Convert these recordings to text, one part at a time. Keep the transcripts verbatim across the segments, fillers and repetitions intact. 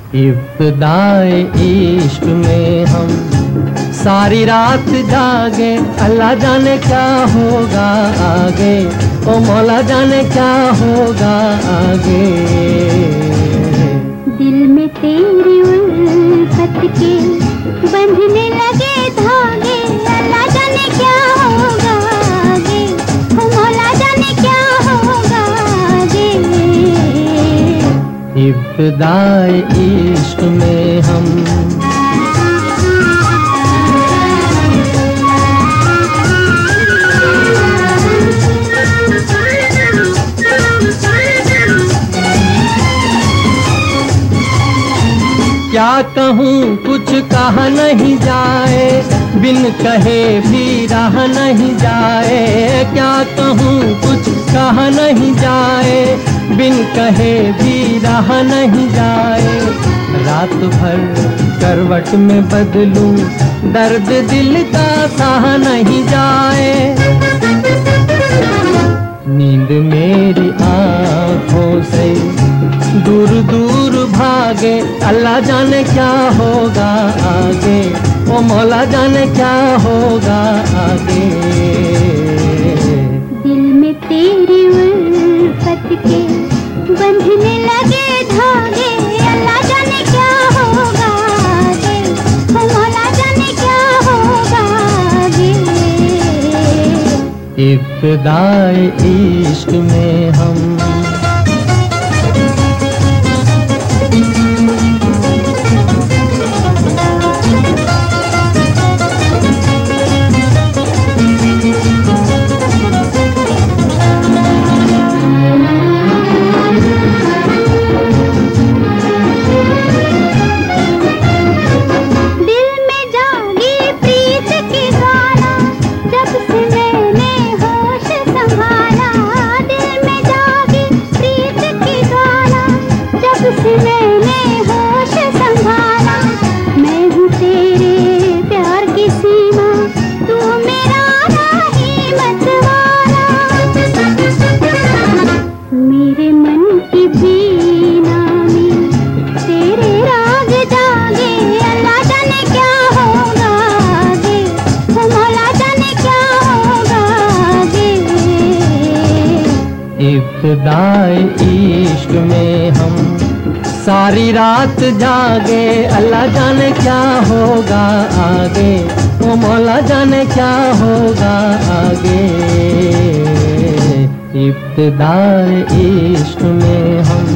इब्तिदाए इश्क में हम सारी रात जागे, अल्लाह जाने क्या होगा आगे, ओ मौला जाने क्या होगा आगे। दिल में तेरी उल्फत के बंधने लगे धागे, अल्लाह जाने क्या होगा आगे, ओ मौला जाने क्या होगा आगे। इब्तिदाए इश्क में हम क्या कहूँ कुछ कहा नहीं जाए, बिन कहे भी रहा नहीं जाए। क्या कहूँ कुछ कहा नहीं जाए, बिन कहे भी रहा नहीं जाए। रात भर करवट में बदलूं, दर्द दिल का सहा नहीं जाए। नींद मेरी आँखों से दूर दूर भागे, अल्लाह जाने क्या होगा आगे, ओ मौला जाने क्या होगा आगे। दिल में तेरी उल्फत के बंधने लगे धागे, अल्लाह जाने क्या होगा आगे, ओ मौला जाने क्या होगा आगे। इब्तिदाए इश्क में हम इब्तिदाए इश्क में हम सारी रात जागे, अल्लाह जाने क्या होगा आगे, ओ मौला जाने क्या होगा आगे। इब्तिदाए इश्क में हम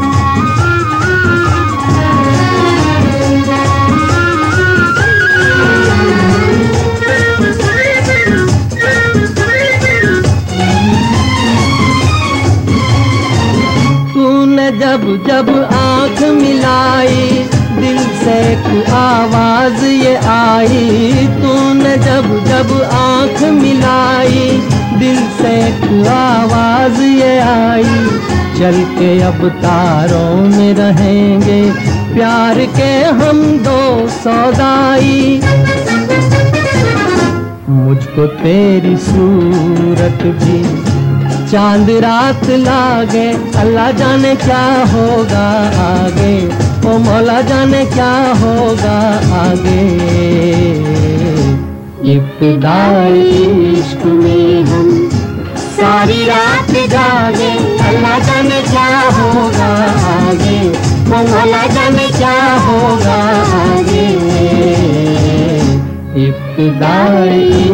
जब जब आँख मिलाई, दिल से एक आवाज ये आई। तूने जब जब आँख मिलाई, दिल से एक आवाज ये आई। चल के अब तारों में रहेंगे, प्यार के हम दो सौदाई। मुझको तेरी सूरत भी चांद रात लागे, अल्लाह जाने क्या होगा आगे, ओ मौला जाने क्या होगा आगे। इब्तिदाए इश्क में हम सारी रात जागे, अल्लाह जाने क्या होगा आगे, ओ मौला जाने क्या होगा आगे। इब्तिदाए